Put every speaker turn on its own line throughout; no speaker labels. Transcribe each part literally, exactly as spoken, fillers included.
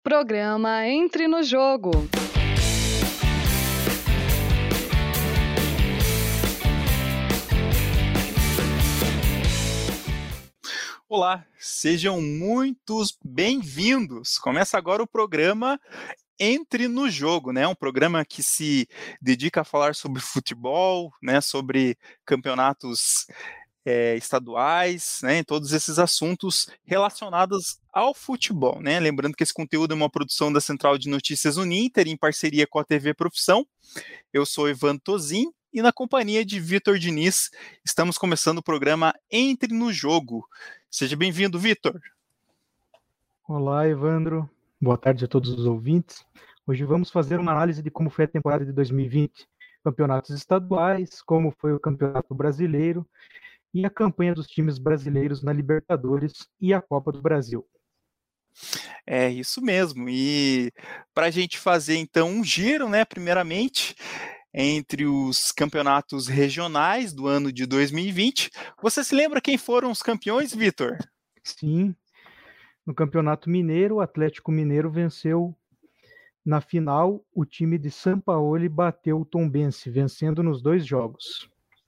Programa Entre no Jogo.
Olá, sejam muitos bem-vindos. Começa agora o programa Entre no Jogo, né? Um programa que se dedica a falar sobre futebol, né? Sobre campeonatos é, estaduais, né? Todos esses assuntos relacionados ao futebol, né? Lembrando que esse conteúdo é uma produção da Central de Notícias Uninter, em parceria com a T V Profissão. Eu sou Ivan Tozin e na companhia de Vitor Diniz, estamos começando o programa Entre no Jogo. Seja bem-vindo, Vitor.
Olá, Evandro. Boa tarde a todos os ouvintes. Hoje vamos fazer uma análise de como foi a temporada de dois mil e vinte, campeonatos estaduais, como foi o Campeonato Brasileiro e a campanha dos times brasileiros na Libertadores e a Copa do Brasil.
É isso mesmo. E para a gente fazer então um giro, né, primeiramente, entre os campeonatos regionais do ano de dois mil e vinte, você se lembra quem foram os campeões, Vitor?
Sim, no Campeonato Mineiro, o Atlético Mineiro venceu na final, o time de Sampaoli bateu o Tombense, vencendo nos dois jogos.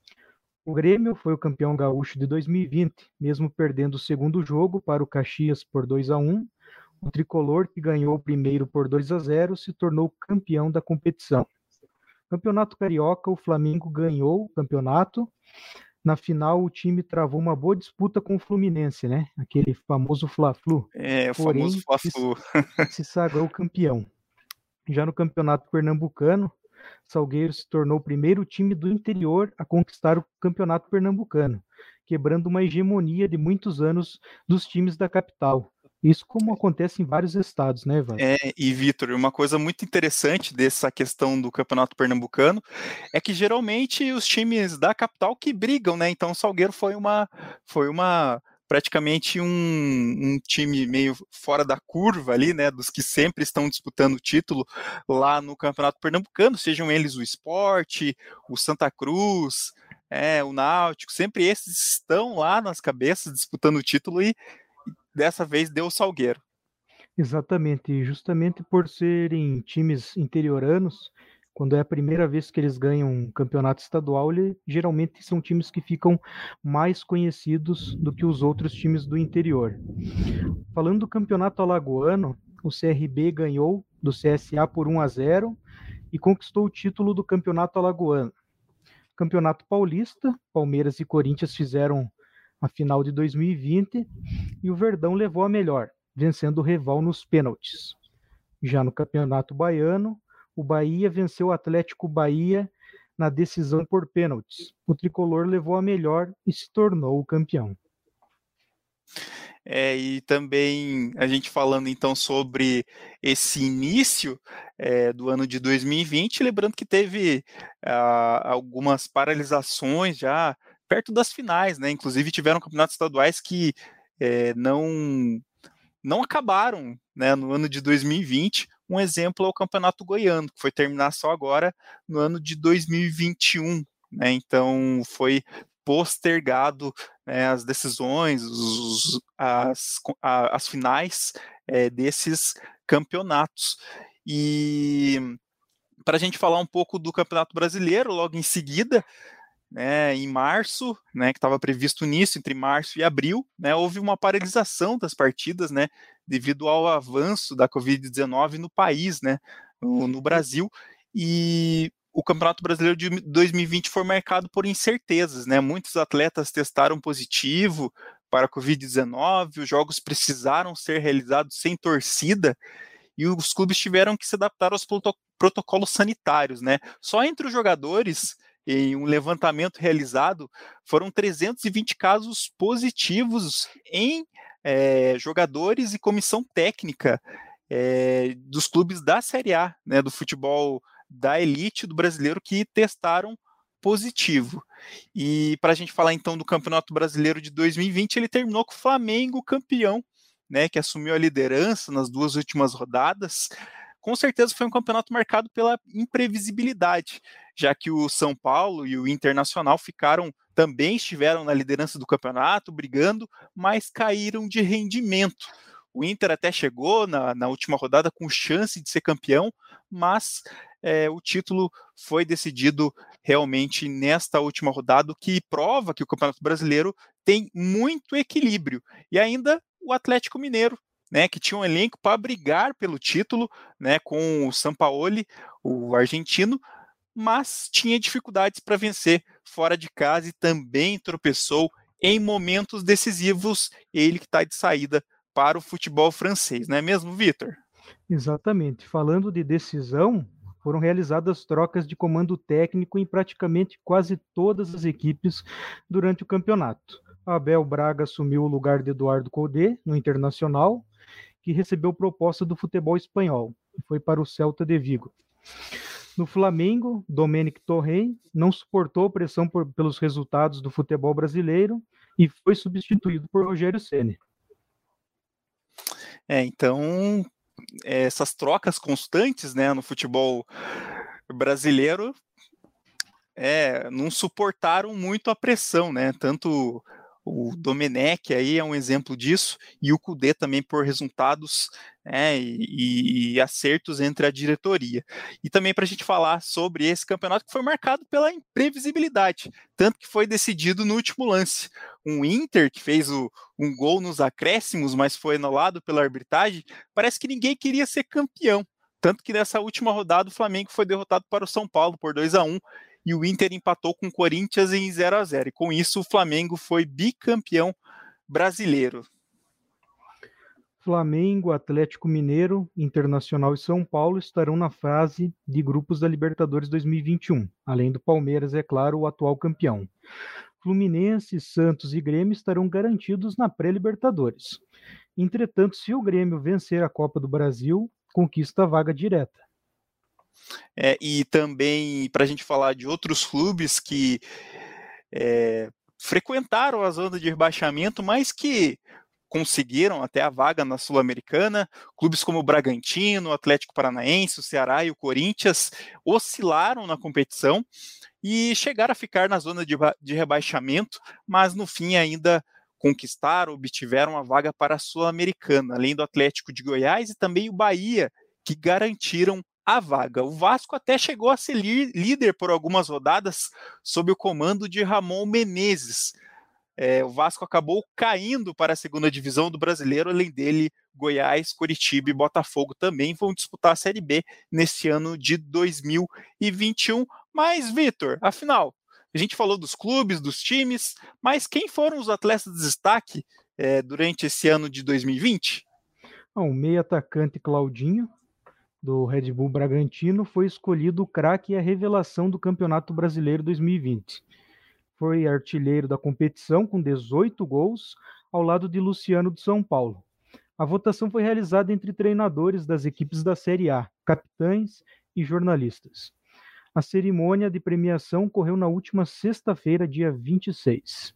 O Grêmio foi o campeão gaúcho de dois mil e vinte, mesmo perdendo o segundo jogo para o Caxias por dois a um. O tricolor, que ganhou o primeiro por dois a zero, se tornou campeão da competição. Campeonato Carioca, o Flamengo ganhou o campeonato. Na final, o time travou uma boa disputa com o Fluminense, né? Aquele famoso Fla-Flu.
É, o
Porém,
famoso Fla-Flu.
Se, se sagrou campeão. Já no Campeonato Pernambucano, Salgueiro se tornou o primeiro time do interior a conquistar o Campeonato Pernambucano, quebrando uma hegemonia de muitos anos dos times da capital. Isso como acontece em vários estados, né, Evandro?
É, e Vitor, uma coisa muito interessante dessa questão do Campeonato Pernambucano é que geralmente os times da capital que brigam, né? Então o Salgueiro foi uma, foi uma praticamente um, um time meio fora da curva ali, né? Dos que sempre estão disputando o título lá no Campeonato Pernambucano, sejam eles o Sport, o Santa Cruz, é, o Náutico, sempre esses estão lá nas cabeças disputando o título e dessa vez deu o Salgueiro.
Exatamente, justamente por serem times interioranos, quando é a primeira vez que eles ganham um campeonato estadual, ele, geralmente são times que ficam mais conhecidos do que os outros times do interior. Falando do campeonato alagoano, o C R B ganhou do C S A por um a zero e conquistou o título do campeonato alagoano. Campeonato paulista, Palmeiras e Corinthians fizeram a final de dois mil e vinte e o Verdão levou a melhor, vencendo o rival nos pênaltis. Já no Campeonato Baiano, o Bahia venceu o Atlético Bahia na decisão por pênaltis. O tricolor levou a melhor e se tornou o campeão.
É, e também a gente falando então sobre esse início é, do ano de dois mil e vinte, lembrando que teve ah, algumas paralisações já perto das finais, né? Inclusive tiveram campeonatos estaduais que é, não não acabaram, né, no ano de dois mil e vinte. Um exemplo é o Campeonato Goiano, que foi terminar só agora no ano de dois mil e vinte e um. Né, então foi postergado, né, as decisões, os, as, a, as finais é, desses campeonatos. E para a gente falar um pouco do Campeonato Brasileiro, logo em seguida, né, em março, né, que estava previsto nisso, entre março e abril, né, houve uma paralisação das partidas, né, devido ao avanço da covid dezenove no país, né, no, no Brasil, e o Campeonato Brasileiro de dois mil e vinte foi marcado por incertezas, né, muitos atletas testaram positivo para a covid dezenove, os jogos precisaram ser realizados sem torcida, e os clubes tiveram que se adaptar aos protocolos sanitários, né, só entre os jogadores, em um levantamento realizado, foram trezentos e vinte casos positivos em é, jogadores e comissão técnica é, dos clubes da Série A, né, do futebol da elite do brasileiro, que testaram positivo. E para a gente falar então do Campeonato Brasileiro de dois mil e vinte, ele terminou com o Flamengo campeão, né, que assumiu a liderança nas duas últimas rodadas. Com certeza foi um campeonato marcado pela imprevisibilidade, já que o São Paulo e o Internacional ficaram, também estiveram na liderança do campeonato, brigando, mas caíram de rendimento. O Inter até chegou na, na última rodada com chance de ser campeão, mas é, o título foi decidido realmente nesta última rodada, o que prova que o Campeonato Brasileiro tem muito equilíbrio. E ainda o Atlético Mineiro, né, que tinha um elenco para brigar pelo título, né, com o Sampaoli, o argentino, mas tinha dificuldades para vencer fora de casa e também tropeçou em momentos decisivos, ele que está de saída para o futebol francês, não é mesmo, Vitor?
Exatamente. Falando de decisão, foram realizadas trocas de comando técnico em praticamente quase todas as equipes durante o campeonato. Abel Braga assumiu o lugar de Eduardo Cudê no Internacional, que recebeu proposta do futebol espanhol e foi para o Celta de Vigo. No Flamengo, Domenic Torrent não suportou pressão por, pelos resultados do futebol brasileiro e foi substituído por Rogério Ceni.
É, então, essas trocas constantes, né, no futebol brasileiro é, não suportaram muito a pressão, né? Tanto o Domenech aí é um exemplo disso, e o Cudê também por resultados, né, e, e acertos entre a diretoria. E também para a gente falar sobre esse campeonato que foi marcado pela imprevisibilidade, tanto que foi decidido no último lance. Um Inter que fez o, um gol nos acréscimos, mas foi anulado pela arbitragem, parece que ninguém queria ser campeão. Tanto que nessa última rodada o Flamengo foi derrotado para o São Paulo por dois a um, e o Inter empatou com o Corinthians em zero a zero. E com isso o Flamengo foi bicampeão brasileiro.
Flamengo, Atlético Mineiro, Internacional e São Paulo estarão na fase de grupos da Libertadores dois mil e vinte e um, além do Palmeiras, é claro, o atual campeão. Fluminense, Santos e Grêmio estarão garantidos na pré-Libertadores. Entretanto, se o Grêmio vencer a Copa do Brasil, conquista a vaga direta.
É, e também para a gente falar de outros clubes que é, frequentaram a zona de rebaixamento, mas que conseguiram até a vaga na Sul-Americana, clubes como o Bragantino, o Atlético Paranaense, o Ceará e o Corinthians oscilaram na competição e chegaram a ficar na zona de, de rebaixamento, mas no fim ainda conquistaram, obtiveram a vaga para a Sul-Americana, além do Atlético de Goiás e também o Bahia, que garantiram a vaga. O Vasco até chegou a ser líder por algumas rodadas sob o comando de Ramon Menezes. É, o Vasco acabou caindo para a segunda divisão do Brasileiro, além dele, Goiás, Coritiba e Botafogo também vão disputar a Série B nesse ano de dois mil e vinte e um. Mas, Vitor, afinal, a gente falou dos clubes, dos times, mas quem foram os atletas de destaque é, durante esse ano de dois mil e vinte?
O meio atacante Claudinho, do Red Bull Bragantino, foi escolhido o craque e a revelação do Campeonato Brasileiro dois mil e vinte. Foi artilheiro da competição com dezoito gols, ao lado de Luciano do São Paulo. A votação foi realizada entre treinadores das equipes da Série A, capitães e jornalistas. A cerimônia de premiação ocorreu na última sexta-feira, dia vinte e seis.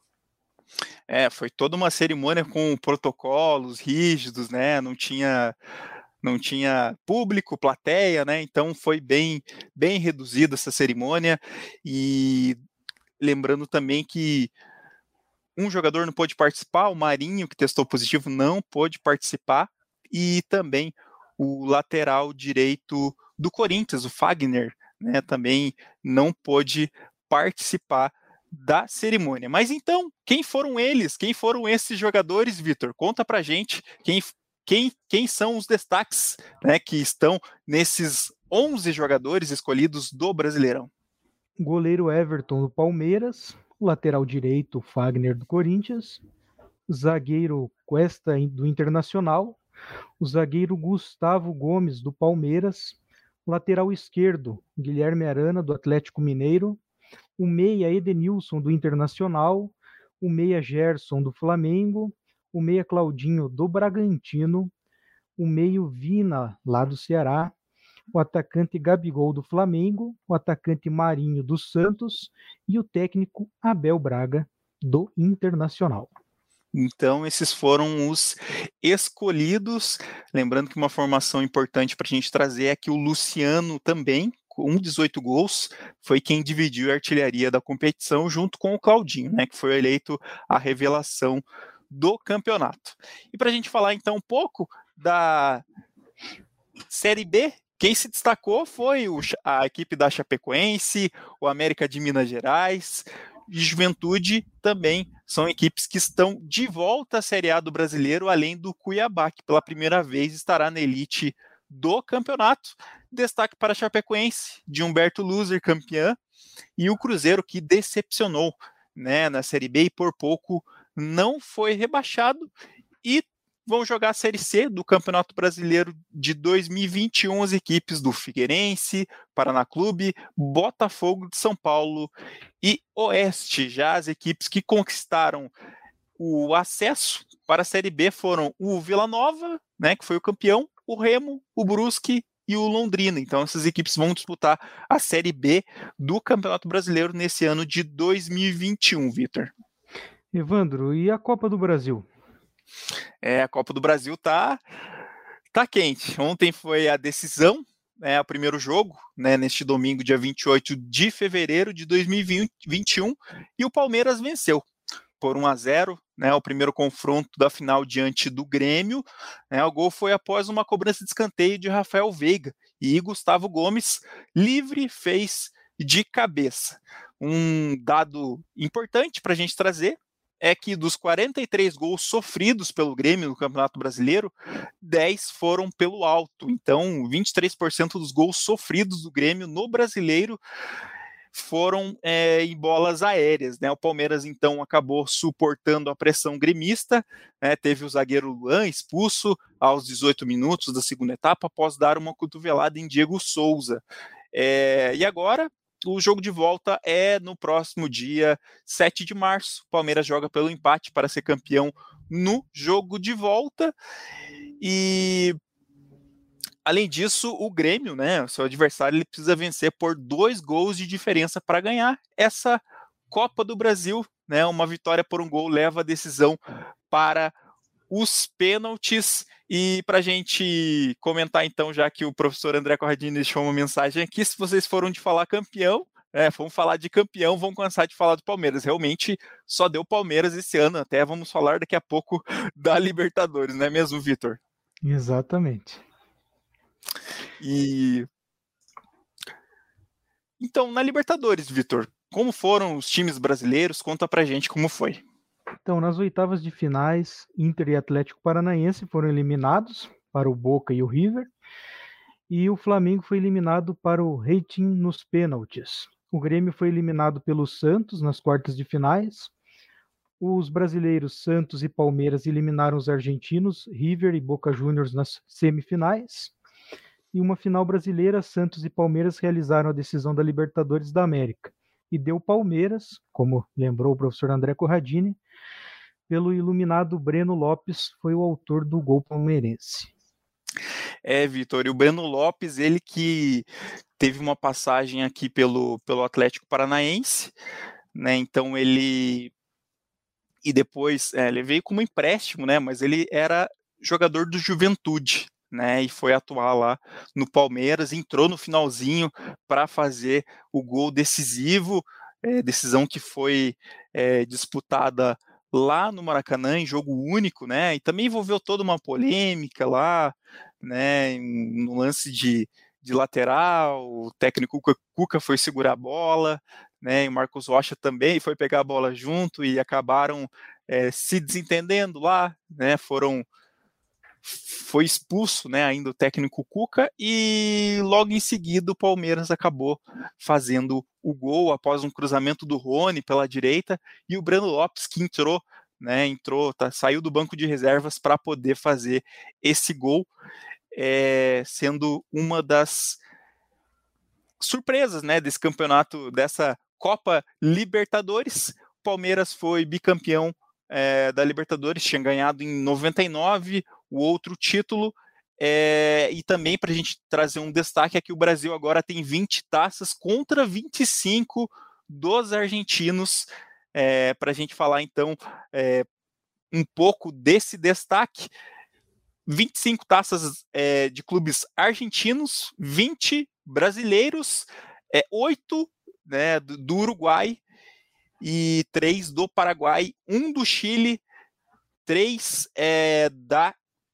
É, foi toda uma cerimônia com protocolos rígidos, né? Não tinha... não tinha público, plateia, né? Então foi bem, bem reduzida essa cerimônia. E lembrando também que um jogador não pôde participar, o Marinho, que testou positivo, não pôde participar, e também o lateral direito do Corinthians, o Fagner, né? Também não pôde participar da cerimônia. Mas então, quem foram eles? Quem foram esses jogadores, Vitor? Conta pra gente quem Quem, quem são os destaques, né, que estão nesses onze jogadores escolhidos do Brasileirão?
Goleiro Everton do Palmeiras, lateral direito Fagner do Corinthians, zagueiro Cuesta do Internacional, o zagueiro Gustavo Gomes do Palmeiras, lateral esquerdo Guilherme Arana do Atlético Mineiro, o meia Edenilson do Internacional, o meia Gerson do Flamengo, o meia Claudinho do Bragantino, o meio Vina, lá do Ceará, o atacante Gabigol do Flamengo, o atacante Marinho do Santos e o técnico Abel Braga do Internacional.
Então, esses foram os escolhidos. Lembrando que uma formação importante para a gente trazer é que o Luciano também, com dezoito gols, foi quem dividiu a artilharia da competição junto com o Claudinho, né, que foi eleito a revelação do campeonato. E para a gente falar então um pouco da Série B, quem se destacou foi o, a equipe da Chapecoense, o América de Minas Gerais e Juventude também são equipes que estão de volta à Série A do Brasileiro, além do Cuiabá, que pela primeira vez estará na elite do campeonato. Destaque para a Chapecoense, de Humberto Luzer, campeã, e o Cruzeiro, que decepcionou, né, na Série B e por pouco não foi rebaixado, e vão jogar a Série C do Campeonato Brasileiro de dois mil e vinte e um, as equipes do Figueirense, Paraná Clube, Botafogo de São Paulo e Oeste. Já as equipes que conquistaram o acesso para a Série B foram o Vila Nova, né, que foi o campeão, o Remo, o Brusque e o Londrina. Então essas equipes vão disputar a Série B do Campeonato Brasileiro nesse ano de dois mil e vinte e um, Vitor.
Evandro, e a Copa do Brasil?
É, a Copa do Brasil tá, tá quente. Ontem foi a decisão, né, o primeiro jogo, né, neste domingo, dia vinte e oito de fevereiro de dois mil e vinte e um, e o Palmeiras venceu por um a zero, né, o primeiro confronto da final diante do Grêmio. Né, o gol foi após uma cobrança de escanteio de Rafael Veiga, e Gustavo Gomes, livre, fez de cabeça. Um dado importante para a gente trazer é que dos quarenta e três gols sofridos pelo Grêmio no Campeonato Brasileiro, dez foram pelo alto. Então, vinte e três por cento dos gols sofridos do Grêmio no Brasileiro foram é, em bolas aéreas. Né? O Palmeiras, então, acabou suportando a pressão gremista, né? Teve o zagueiro Luan expulso aos dezoito minutos da segunda etapa, após dar uma cotovelada em Diego Souza. É, e agora, o jogo de volta é no próximo dia sete de março. O Palmeiras joga pelo empate para ser campeão no jogo de volta. E além disso, o Grêmio, né, o seu adversário, ele precisa vencer por dois gols de diferença para ganhar essa Copa do Brasil. Né, uma vitória por um gol leva a decisão para os pênaltis. E para a gente comentar então, já que o professor André Corradini deixou uma mensagem aqui, se vocês foram de falar campeão, é, vamos falar de campeão, vão cansar de falar do Palmeiras. Realmente só deu Palmeiras esse ano, até vamos falar daqui a pouco da Libertadores, não é mesmo, Vitor?
Exatamente.
E então, na Libertadores, Vitor, como foram os times brasileiros? Conta pra gente como foi.
Então, nas oitavas de finais, Inter e Atlético Paranaense foram eliminados para o Boca e o River, e o Flamengo foi eliminado para o Racing nos pênaltis. O Grêmio foi eliminado pelo Santos nas quartas de finais. Os brasileiros Santos e Palmeiras eliminaram os argentinos River e Boca Juniors nas semifinais. E uma final brasileira, Santos e Palmeiras realizaram a decisão da Libertadores da América. E deu Palmeiras, como lembrou o professor André Corradini, pelo iluminado Breno Lopes, foi o autor do gol palmeirense.
É, Vitor, e o Breno Lopes, ele que teve uma passagem aqui pelo, pelo Atlético Paranaense, né, então ele, e depois, é, ele veio como empréstimo, né, mas ele era jogador do Juventude, né, e foi atuar lá no Palmeiras, entrou no finalzinho para fazer o gol decisivo, é, decisão que foi é, disputada lá no Maracanã, em jogo único, né, e também envolveu toda uma polêmica lá, né, no lance de, de lateral, o técnico Cuca, Cuca foi segurar a bola, né, e o Marcos Rocha também foi pegar a bola junto e acabaram é, se desentendendo lá, né, foram foi expulso, né, ainda o técnico Cuca, e logo em seguida o Palmeiras acabou fazendo o gol após um cruzamento do Rony pela direita, e o Breno Lopes, que entrou, né, entrou, tá, saiu do banco de reservas para poder fazer esse gol, é, sendo uma das surpresas, né, desse campeonato, dessa Copa Libertadores. O Palmeiras foi bicampeão é, da Libertadores, tinha ganhado em noventa e nove o outro título, é, e também para a gente trazer um destaque é que o Brasil agora tem vinte taças contra vinte e cinco dos argentinos, é, para a gente falar então é, um pouco desse destaque. vinte e cinco taças é, de clubes argentinos, vinte brasileiros, é, oito né, do, do Uruguai e três do Paraguai, um do Chile, três é da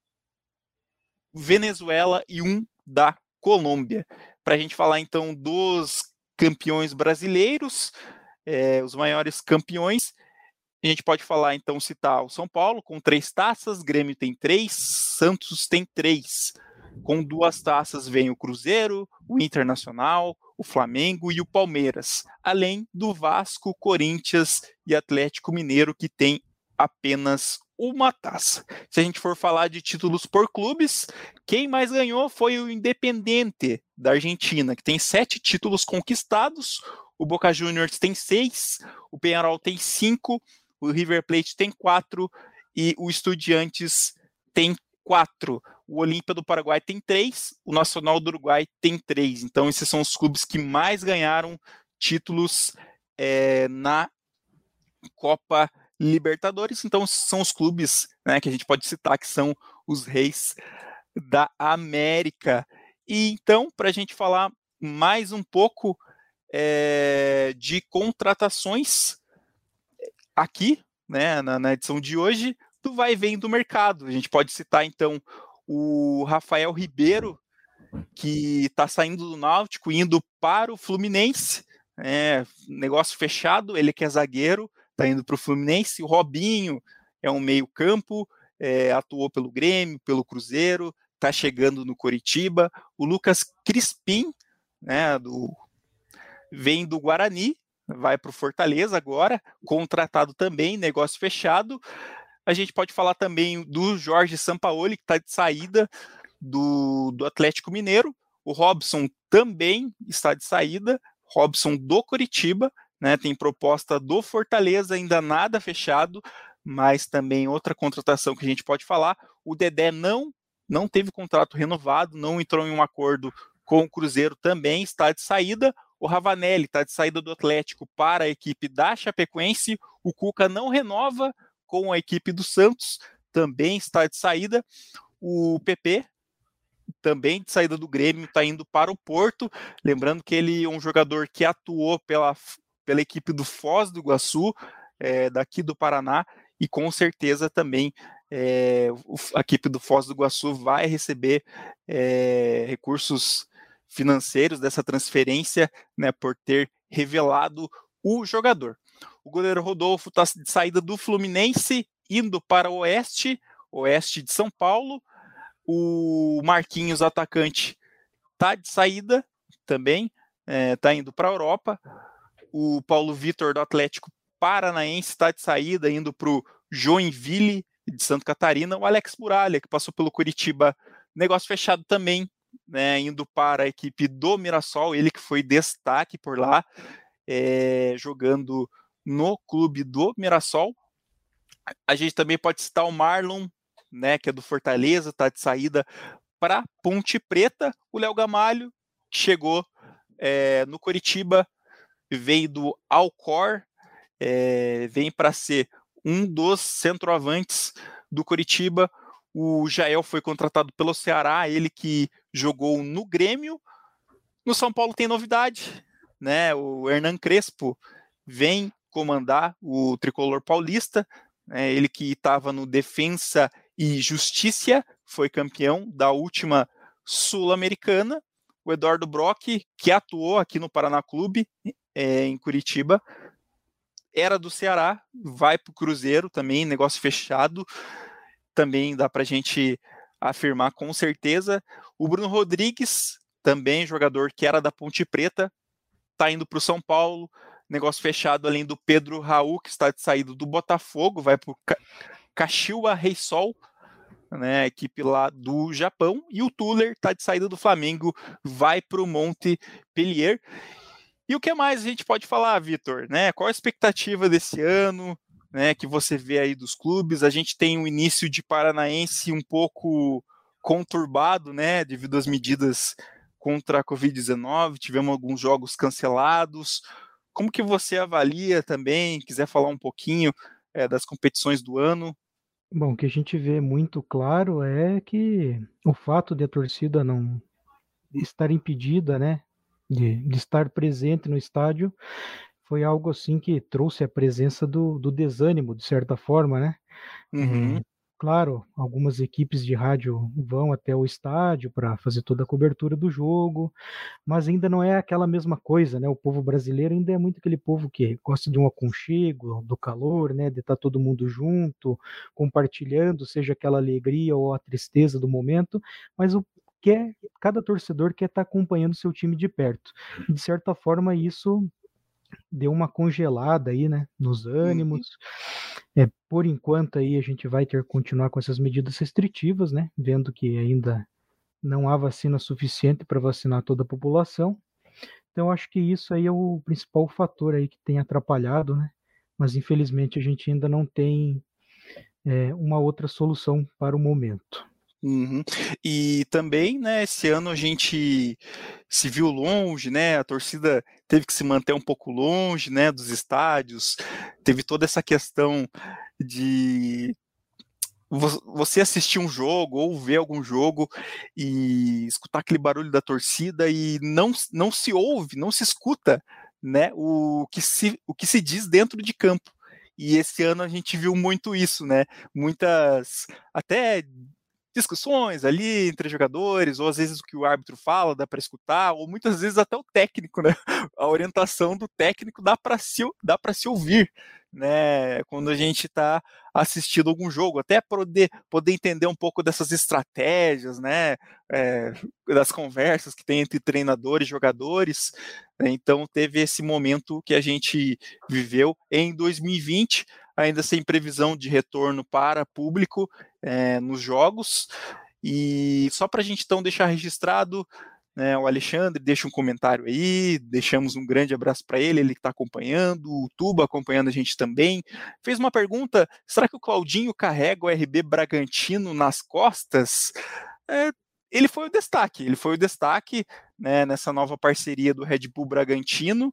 Venezuela e um da Colômbia. Para a gente falar então dos campeões brasileiros, é, os maiores campeões, a gente pode falar então, citar o São Paulo com três taças, Grêmio tem três, Santos tem três. Com duas taças vem o Cruzeiro, o Internacional, o Flamengo e o Palmeiras, além do Vasco, Corinthians e Atlético Mineiro, que tem apenas uma taça. Se a gente for falar de títulos por clubes, quem mais ganhou foi o Independiente da Argentina, que tem sete títulos conquistados, o Boca Juniors tem seis, o Peñarol tem cinco, o River Plate tem quatro e o Estudiantes tem quatro. O Olímpia do Paraguai tem três, o Nacional do Uruguai tem três. Então, esses são os clubes que mais ganharam títulos é, na Copa Libertadores. Então, são os clubes, né, que a gente pode citar que são os reis da América. E então, para a gente falar mais um pouco é, de contratações aqui, né, na, na edição de hoje, do vai e vem do mercado. A gente pode citar, então, o Rafael Ribeiro, que está saindo do Náutico, indo para o Fluminense, é, negócio fechado, ele que é zagueiro, está indo para o Fluminense. O Robinho é um meio campo, é, atuou pelo Grêmio, pelo Cruzeiro, está chegando no Coritiba. O Lucas Crispim, né, do, vem do Guarani, vai para o Fortaleza agora, contratado também, negócio fechado. A gente pode falar também do Jorge Sampaoli, que está de saída do, do Atlético Mineiro. O Robson também está de saída, Robson do Coritiba, né, tem proposta do Fortaleza, ainda nada fechado, mas também outra contratação que a gente pode falar. O Dedé não, não teve contrato renovado, não entrou em um acordo com o Cruzeiro, também está de saída. O Ravanelli está de saída do Atlético para a equipe da Chapecoense. O Cuca não renova com a equipe do Santos, também está de saída. O P P, também de saída do Grêmio, está indo para o Porto. Lembrando que ele é um jogador que atuou pela, pela equipe do Foz do Iguaçu, é, daqui do Paraná, e com certeza também é, a equipe do Foz do Iguaçu vai receber é, recursos financeiros dessa transferência, né, por ter revelado o jogador. O goleiro Rodolfo está de saída do Fluminense, indo para o Oeste, Oeste de São Paulo. O Marquinhos, atacante, está de saída também, está é, indo para a Europa. O Paulo Vitor, do Atlético Paranaense, está de saída, indo para o Joinville de Santa Catarina. O Alex Muralha, que passou pelo Curitiba, negócio fechado também, né, indo para a equipe do Mirassol, ele que foi destaque por lá, é, jogando no clube do Mirassol. A gente também pode citar o Marlon, né, que é do Fortaleza, está de saída para Ponte Preta. O Léo Gamalho, que chegou é, no Coritiba, veio do Alcor, é, vem para ser um dos centroavantes do Coritiba. O Jael foi contratado pelo Ceará, ele que jogou no Grêmio. No São Paulo tem novidade, né? O Hernan Crespo vem comandar o tricolor paulista, né? Ele que estava no Defensa e Justiça, foi campeão da última Sul-Americana. O Eduardo Brock, que atuou aqui no Paraná Clube, é, em Curitiba, era do Ceará, vai para o Cruzeiro também, negócio fechado. Também dá para a gente afirmar com certeza. O Bruno Rodrigues, também jogador que era da Ponte Preta, está indo para o São Paulo, negócio fechado, além do Pedro Raul, que está de saída do Botafogo, vai para o Kashiwa Reysol, né, a equipe lá do Japão. E o Tuller está de saída do Flamengo, vai para o Montpellier. E o que mais a gente pode falar, Vitor? Né? Qual a expectativa desse ano, né, que você vê aí dos clubes? A gente tem um início de Paranaense um pouco conturbado, né, devido às medidas contra a covid dezenove, tivemos alguns jogos cancelados. Como que você avalia também, quiser falar um pouquinho é, das competições do ano?
Bom, o que a gente vê muito claro é que o fato de a torcida não estar impedida, né, de, de estar presente no estádio, foi algo assim que trouxe a presença do, do desânimo, de certa forma, né?
Uhum.
É, claro, algumas equipes de rádio vão até o estádio para fazer toda a cobertura do jogo, mas ainda não é aquela mesma coisa, né? O povo brasileiro ainda é muito aquele povo que gosta de um aconchego, do calor, né? De estar todo mundo junto, compartilhando, seja aquela alegria ou a tristeza do momento, mas o quer, cada torcedor quer estar acompanhando seu time de perto. E, de certa forma, isso deu uma congelada aí, né, nos
Uhum.
ânimos. É, por enquanto aí a gente vai ter que continuar com essas medidas restritivas, né, vendo que ainda não há vacina suficiente para vacinar toda a população. Então acho que isso aí é o principal fator aí que tem atrapalhado, né? Mas infelizmente a gente ainda não tem é, uma outra solução para o momento.
Uhum. E também, né, esse ano a gente se viu longe, né, a torcida teve que se manter um pouco longe, né, dos estádios, teve toda essa questão de você assistir um jogo ou ver algum jogo e escutar aquele barulho da torcida e não, não se ouve, não se escuta, né, o que se, o que se diz dentro de campo. E esse ano a gente viu muito isso, né, muitas até discussões ali entre jogadores, ou às vezes o que o árbitro fala dá para escutar, ou muitas vezes até o técnico, né? A orientação do técnico dá para se, dá para se ouvir, né? Quando a gente está assistindo algum jogo, até poder, poder entender um pouco dessas estratégias, né? É, das conversas que tem entre treinadores e jogadores. Né? Então teve esse momento que a gente viveu em dois mil e vinte, ainda sem previsão de retorno para público é, nos jogos. E só para a gente então deixar registrado, né, o Alexandre deixa um comentário aí, deixamos um grande abraço para ele, ele que está acompanhando, o Tuba acompanhando a gente também. Fez uma pergunta: será que o Claudinho carrega o R B Bragantino nas costas? É, ele foi o destaque, ele foi o destaque né, nessa nova parceria do Red Bull Bragantino.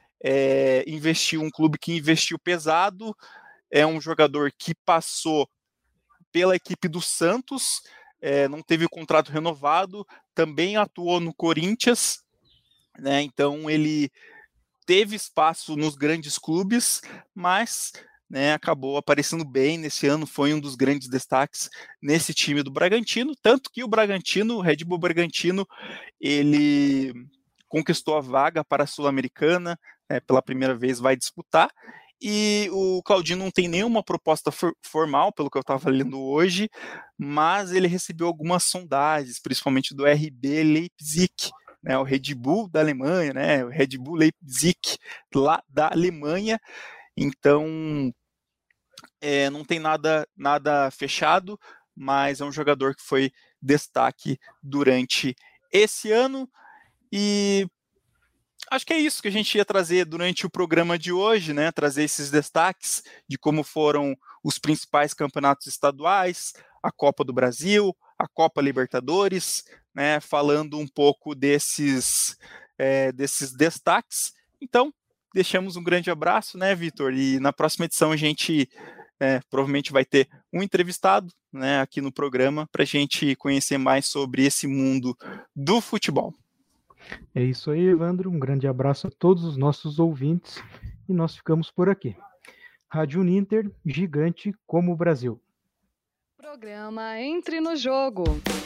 É, investiu um clube que investiu pesado, é um jogador que passou pela equipe do Santos, é, não teve o contrato renovado, também atuou no Corinthians, né, então ele teve espaço nos grandes clubes, mas né, acabou aparecendo bem nesse ano, foi um dos grandes destaques nesse time do Bragantino, tanto que o Bragantino, o Red Bull Bragantino, ele conquistou a vaga para a Sul-Americana, né, pela primeira vez vai disputar, e o Claudinho não tem nenhuma proposta for- formal, pelo que eu estava lendo hoje, mas ele recebeu algumas sondagens, principalmente do R B Leipzig, né, o Red Bull da Alemanha, né, o Red Bull Leipzig, lá da Alemanha. Então, é, não tem nada, nada fechado, mas é um jogador que foi destaque durante esse ano. E acho que é isso que a gente ia trazer durante o programa de hoje, né? Trazer esses destaques de como foram os principais campeonatos estaduais, a Copa do Brasil, a Copa Libertadores, né? Falando um pouco desses, é, desses destaques. Então, deixamos um grande abraço, né, Vitor? E na próxima edição a gente é, provavelmente vai ter um entrevistado, né, aqui no programa para a gente conhecer mais sobre esse mundo do futebol.
É isso aí, Evandro. Um grande abraço a todos os nossos ouvintes e nós ficamos por aqui. Rádio Uninter, gigante como o Brasil.
Programa Entre no Jogo.